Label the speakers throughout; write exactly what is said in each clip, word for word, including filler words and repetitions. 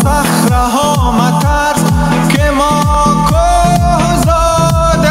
Speaker 1: صخره ها مترس که ما کوه زاده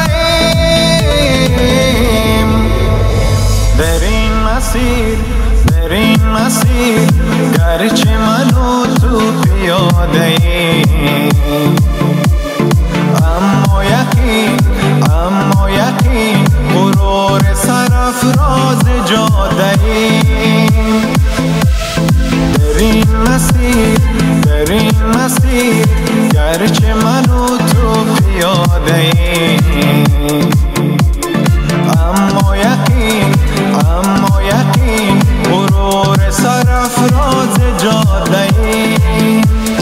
Speaker 1: ایم. در این مسیر در این مسیر گرچه من و تو پیاده ایم، اما یقین اما یقین غرور سرافراز جاده ایم. در این مسیر در این مسیر گرچه من و تو پیاده ایم، اما یقین اما یقین غرور سرافراز جاده ایم.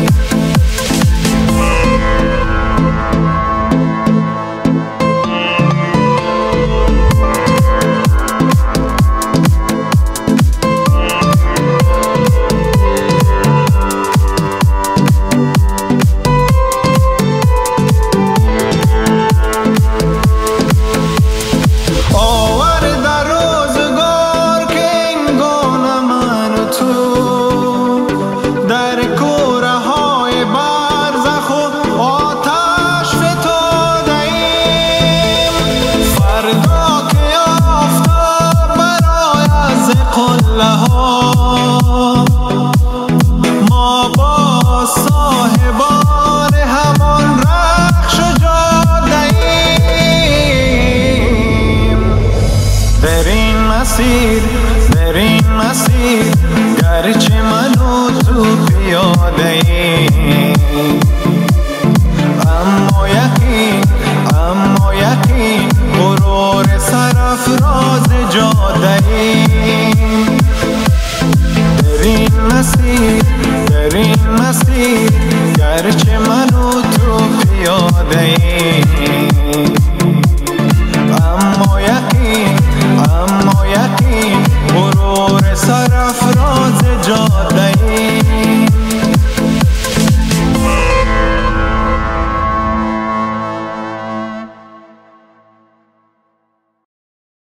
Speaker 1: ما با صاحبان همان رخش جاده ایم. در این مسیر در این مسیر گرچه من و تو پیاده ایم، اما یقین اما یقین غرور سرافراز جاده ایم.